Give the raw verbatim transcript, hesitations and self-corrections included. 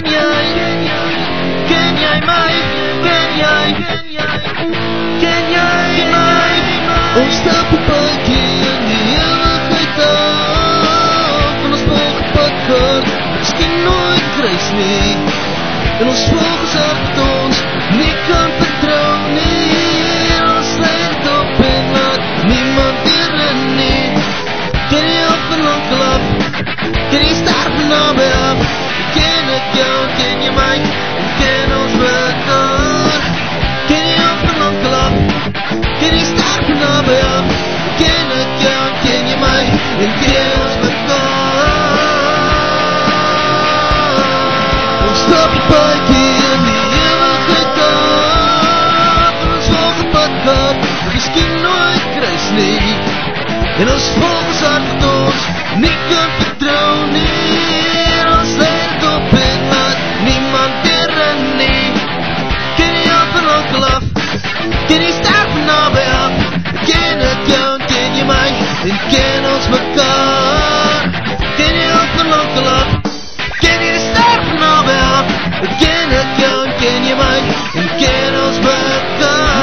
ken jij, ken jij mij, ken jij, ken jij mij? Ons stapelpadje in die eeuwigheid af. En ons volgepad gaat misschien nooit kruis nie. En ons volgens af het ons nie kan vertrouw nie. En ons sluit het op en laat niemand hierin nie. Ken jy al van lang gelaf? Ken jy sterk van nabij af? Ken ek jou, ken jy my? En ken ons mekaar? Ken jy al van lang gelaf? Ken jy sterk van nabij af? Ken ek jou, ken jy my? En ken ons mekaar? Ons stap die paadjie in die eeuwigheid af. En ons volgepad gaat miskien nooit kruis nie. En ons volgens hart wat ons nie kan vertrouw nie. En ons sluit het op en laat niemand hierin nie. Ken jy al van onkel af? Ken jy sterk van nabij af? Ken ek jou en ken jy my? En ken ons mekaar? Ken jy al van onkel af? Ken jy sterk van nabij af? Ken ek jou en ken jy my? En ken ons mekaar?